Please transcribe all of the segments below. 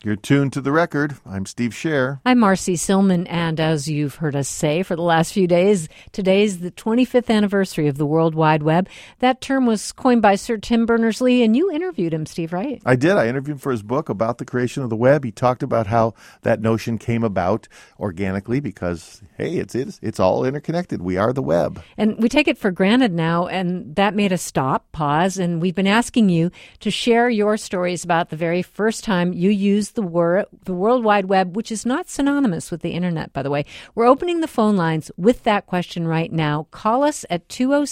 You're tuned to the record. I'm Steve Scher. I'm Marcy Silman, and as you've heard us say for the last few days, today's the 25th anniversary of the World Wide Web. That term was coined by Sir Tim Berners-Lee, and you interviewed him, Steve, right? I did. I interviewed him for his book about the creation of the web. He talked about how that notion came about organically because, hey, it's all interconnected. We are the web. And we take it for granted now, and that made us stop, pause, and we've been asking you to share your stories about the very first time you used the World Wide Web, which is not synonymous with the Internet, by the way. We're opening the phone lines with that question right now. Call us at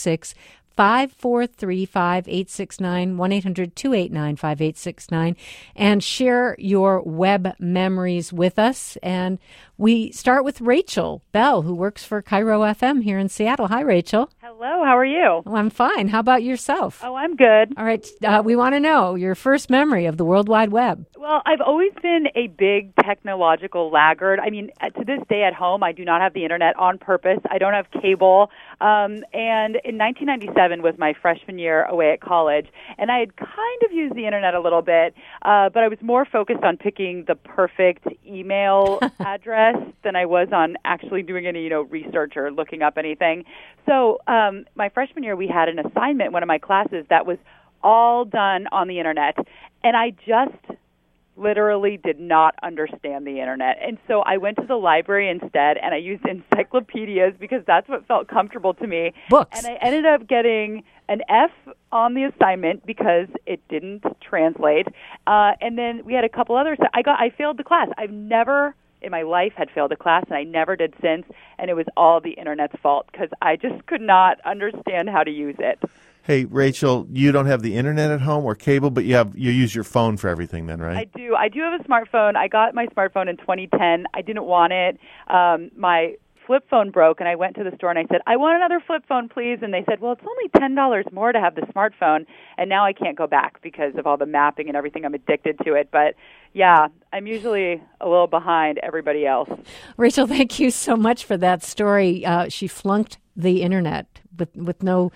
206-543-5869, 1-800-289-5869, and share your web memories with us. And we start with Rachel Bell, who works for Cairo FM here in Seattle. Hi, Rachel. Hello, how are you? Oh, I'm fine. How about yourself? Oh, I'm good. All right. We want to know your first memory of the World Wide Web. Well, I've always been a big technological laggard. I mean, to this day at home, I do not have the Internet on purpose. I don't have cable. And in 1997 was my freshman year away at college, and I had kind of used the Internet a little bit, but I was more focused on picking the perfect email address than I was on actually doing any, research or looking up anything. So my freshman year, we had an assignment in one of my classes that was all done on the Internet, and I just literally did not understand the Internet. And so I went to the library instead, and I used encyclopedias because that's what felt comfortable to me. Books. And I ended up getting an F on the assignment because it didn't translate. And then we had a couple others. I failed the class. I've never in my life had failed a class, and I never did since, and it was all the Internet's fault because I just could not understand how to use it. Hey, Rachel, you don't have the Internet at home or cable, but you use your phone for everything then, right? I do. I do have a smartphone. I got my smartphone in 2010. I didn't want it. My flip phone broke, and I went to the store and I said, I want another flip phone, please. And they said, well, it's only $10 more to have the smartphone. And now I can't go back because of all the mapping and everything. I'm addicted to it. But yeah, I'm usually a little behind everybody else. Rachel, thank you so much for that story. She flunked the Internet with no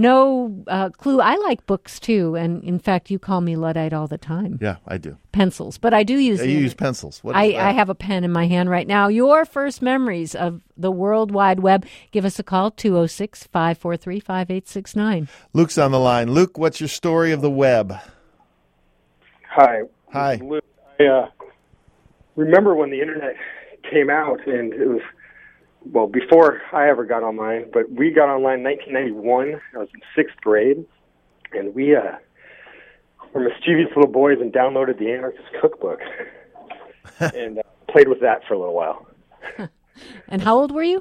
clue. I like books too, and in fact, you call me Luddite all the time. Yeah, I do. Pencils, but I do use. You use pencils. What is that? I have a pen in my hand right now. Your first memories of the World Wide Web. Give us a call, 206-543-5869. Luke's on the line. Luke, what's your story of the web? Hi. Hi. Luke. I remember when the Internet came out, and it was, well, before I ever got online, but we got online in 1991. I was in 6th grade, and we were mischievous little boys and downloaded the Anarchist Cookbook and played with that for a little while. And how old were you?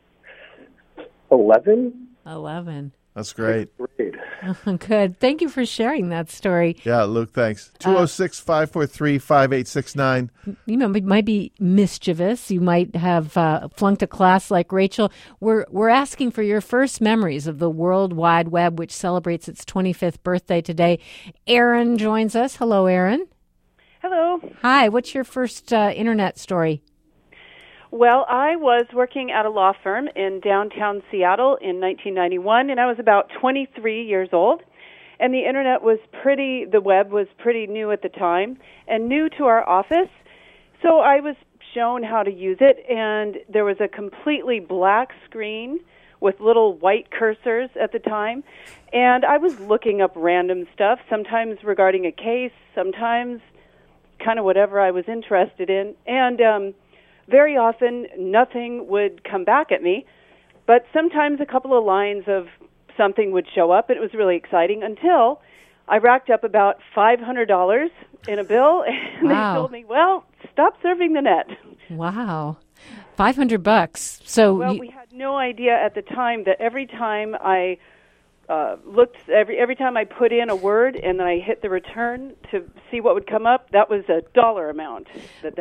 11. 11. That's great. 6th grade. Good. Thank you for sharing that story. Yeah, Luke, thanks. 206-543-5869. You might be mischievous. You might have flunked a class like Rachel. We're asking for your first memories of the World Wide Web, which celebrates its 25th birthday today. Erin joins us. Hello, Erin. Hello. Hi. What's your first Internet story? Well, I was working at a law firm in downtown Seattle in 1991, and I was about 23 years old. And the web was pretty new at the time and new to our office. So I was shown how to use it, and there was a completely black screen with little white cursors at the time. And I was looking up random stuff, sometimes regarding a case, sometimes kind of whatever I was interested in. And very often, nothing would come back at me, but sometimes a couple of lines of something would show up, and it was really exciting until I racked up about $500 in a bill, and Wow. They told me, well, stop surfing the net. Wow. $500. So we had no idea at the time that every time I every time I put in a word and then I hit the return to see what would come up, that was a dollar amount that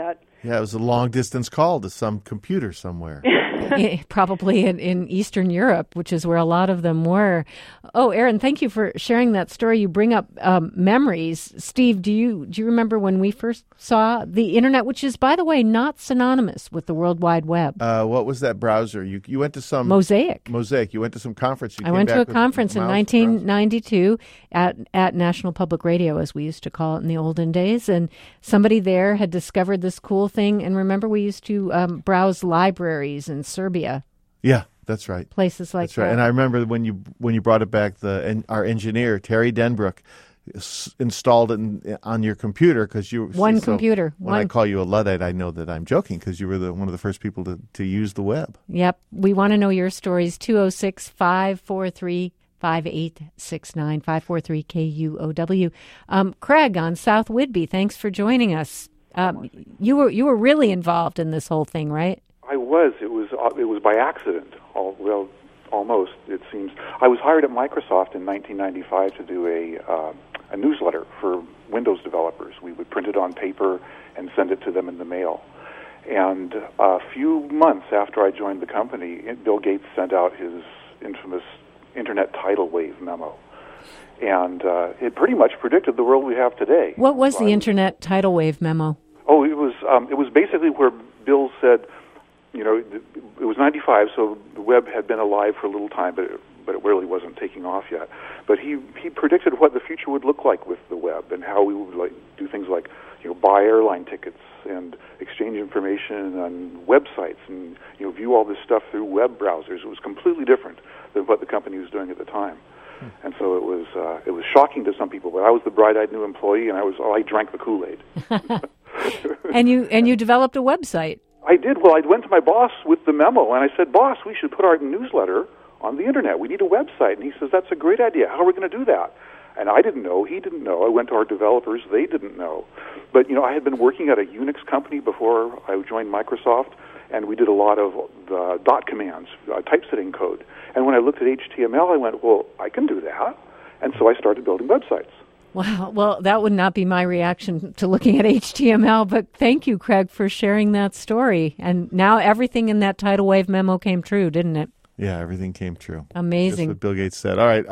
Yeah, it was a long-distance call to some computer somewhere. Probably in Eastern Europe, which is where a lot of them were. Oh, Aaron, thank you for sharing that story. You bring up memories. Steve, do you remember when we first saw the internet, which is, by the way, not synonymous with the World Wide Web? What was that browser? You went to some... Mosaic. You went to some conference. I went to a conference in 1992 at National Public Radio, as we used to call it in the olden days, and somebody there had discovered this cool thing. And remember, we used to browse libraries in Serbia. Yeah, that's right. Places like that's right. that. And I remember when you brought it back, our engineer Terry Denbrook installed it on your computer because you computer. When I call you a Luddite, I know that I'm joking because you were one of the first people to use the web. Yep. We want to know your stories. 206-543-5869, 543-KUOW. Craig on South Whidbey, thanks for joining us. You were really involved in this whole thing, right? I was. It was by accident. Well, almost, it seems. I was hired at Microsoft in 1995 to do a newsletter for Windows developers. We would print it on paper and send it to them in the mail. And a few months after I joined the company, Bill Gates sent out his infamous Internet tidal wave memo. And it pretty much predicted the world we have today. What was the Internet tidal wave memo? Oh, it was basically where Bill said, it was 95, so the web had been alive for a little time, but it really wasn't taking off yet. But he predicted what the future would look like with the web and how we would do things like buy airline tickets and exchange information on websites and view all this stuff through web browsers. It was completely different than what the company was doing at the time. And so it was shocking to some people, but I was the bright-eyed new employee, and I drank the Kool-Aid. And you developed a website. I did. Well, I went to my boss with the memo, and I said, "Boss, we should put our newsletter on the Internet. We need a website." And he says, "That's a great idea. How are we going to do that?" And I didn't know. He didn't know. I went to our developers. They didn't know. But, I had been working at a Unix company before I joined Microsoft, and we did a lot of dot commands, typesetting code. And when I looked at HTML, I went, well, I can do that. And so I started building websites. Wow. Well, that would not be my reaction to looking at HTML, but thank you, Craig, for sharing that story. And now everything in that tidal wave memo came true, didn't it? Yeah, everything came true. Amazing. Just what Bill Gates said. All right,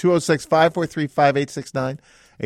206-543-5869,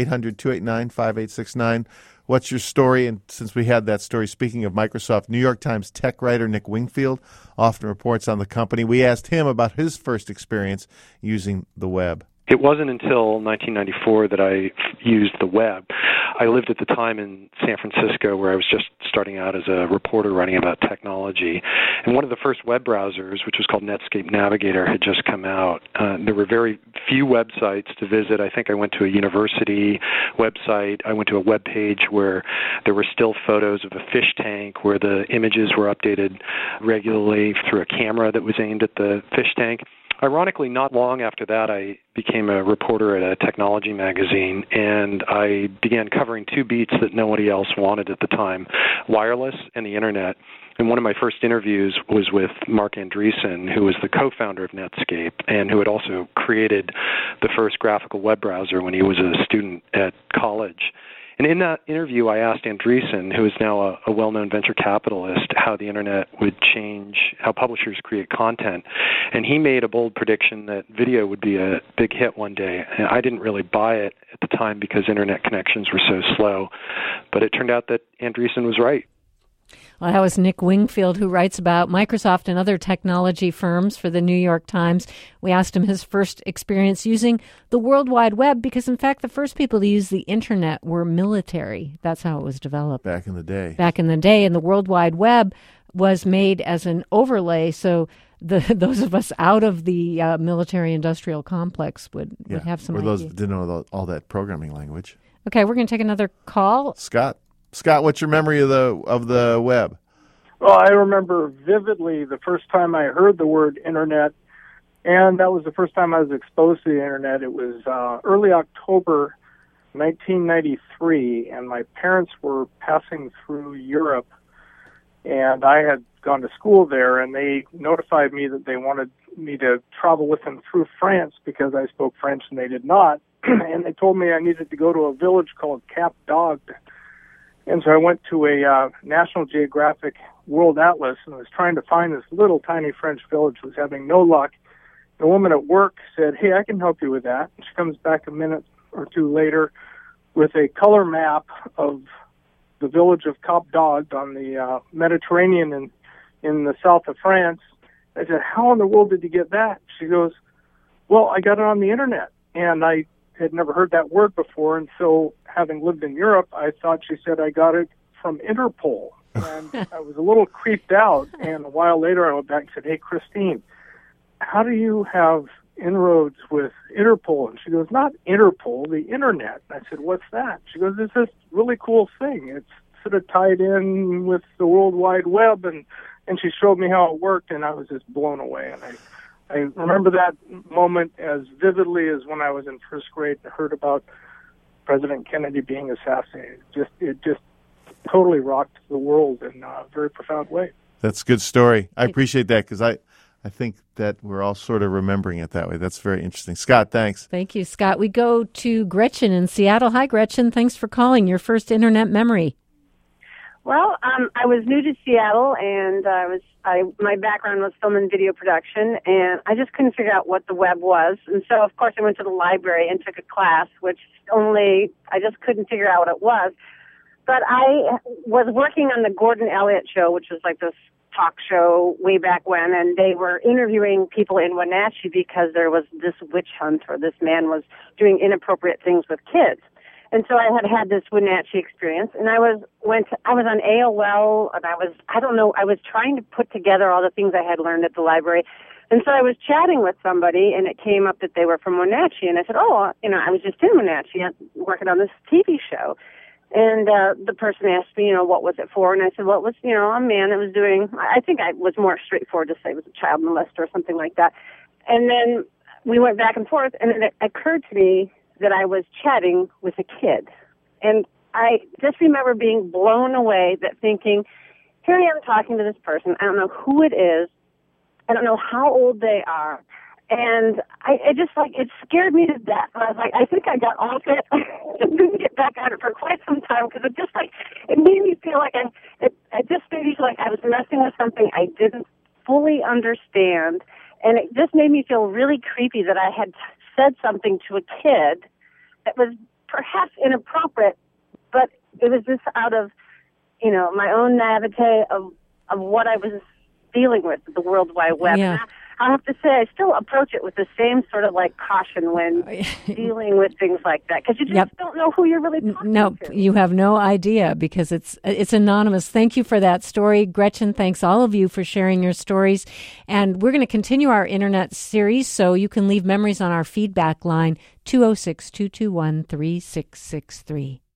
800-289-5869. What's your story? And since we had that story, speaking of Microsoft, New York Times tech writer Nick Wingfield often reports on the company. We asked him about his first experience using the web. It wasn't until 1994 that I used the web. I lived at the time in San Francisco where I was just starting out as a reporter writing about technology. And one of the first web browsers, which was called Netscape Navigator, had just come out. There were very few websites to visit. I think I went to a university website. I went to a web page where there were still photos of a fish tank where the images were updated regularly through a camera that was aimed at the fish tank. Ironically, not long after that, I became a reporter at a technology magazine, and I began covering two beats that nobody else wanted at the time, wireless and the Internet. And one of my first interviews was with Mark Andreessen, who was the co-founder of Netscape and who had also created the first graphical web browser when he was a student at college. And in that interview, I asked Andreessen, who is now a well-known venture capitalist, how the Internet would change how publishers create content. And he made a bold prediction that video would be a big hit one day. And I didn't really buy it at the time because Internet connections were so slow. But it turned out that Andreessen was right. Well, that was Nick Wingfield, who writes about Microsoft and other technology firms for the New York Times. We asked him his first experience using the World Wide Web because, in fact, the first people to use the Internet were military. That's how it was developed. Back in the day. And the World Wide Web was made as an overlay, so those of us out of the military-industrial complex would have some idea. Or those that didn't know all that programming language. Okay, we're going to take another call. Scott, what's your memory of the web? Well, I remember vividly the first time I heard the word Internet, and that was the first time I was exposed to the Internet. It was early October 1993, and my parents were passing through Europe, and I had gone to school there, and they notified me that they wanted me to travel with them through France because I spoke French and they did not, and they told me I needed to go to a village called Cap d'Agde. And so I went to a National Geographic World Atlas and was trying to find this little tiny French village. Was having no luck. The woman at work said, "Hey, I can help you with that." And she comes back a minute or two later with a color map of the village of Cap d'Agde on the Mediterranean in the south of France. I said, "How in the world did you get that?" She goes, "Well, I got it on the internet." And I had never heard that word before, and so having lived in Europe, I thought she said I got it from Interpol. And I was a little creeped out, and a while later I went back and said, "Hey, Christine, how do you have inroads with Interpol?" And she goes, "Not Interpol, the internet." And I said, "What's that?" She goes, "It's this really cool thing. It's sort of tied in with the World Wide Web." And she showed me how it worked, and I was just blown away. And I remember that moment as vividly as when I was in first grade and heard about President Kennedy being assassinated. It just totally rocked the world in a very profound way. That's a good story. I appreciate that because I think that we're all sort of remembering it that way. That's very interesting. Scott, thanks. Thank you, Scott. We go to Gretchen in Seattle. Hi, Gretchen. Thanks for calling. Your first internet memory. Well, I was new to Seattle, and my background was film and video production, and I just couldn't figure out what the web was. And so, of course, I went to the library and took a class, which I just couldn't figure out what it was. But I was working on the Gordon Elliott Show, which was like this talk show way back when, and they were interviewing people in Wenatchee because there was this witch hunt, or this man was doing inappropriate things with kids. And so I had this Wenatchee experience, and I was on AOL, and I was trying to put together all the things I had learned at the library. And so I was chatting with somebody, and it came up that they were from Wenatchee, and I said, "Oh, I was just in Wenatchee working on this TV show." And the person asked me, what was it for? And I said, well, it was, a man that was doing, I think I was more straightforward to say it was a child molester or something like that. And then we went back and forth, and it occurred to me that I was chatting with a kid. And I just remember being blown away, thinking, here I am talking to this person. I don't know who it is. I don't know how old they are. And it scared me to death. And I was like, I think I got off it. I didn't get back on it for quite some time because it made me feel like I was messing with something I didn't fully understand. And it just made me feel really creepy that I had said something to a kid that was perhaps inappropriate, but it was just out of, my own naivete of what I was dealing with, the World Wide Web. Yeah. I have to say, I still approach it with the same sort of caution when dealing with things like that, because you just don't know who you're really talking to. You have no idea because it's anonymous. Thank you for that story, Gretchen. Thanks all of you for sharing your stories. And we're going to continue our internet series, so you can leave memories on our feedback line, 206-221-3663.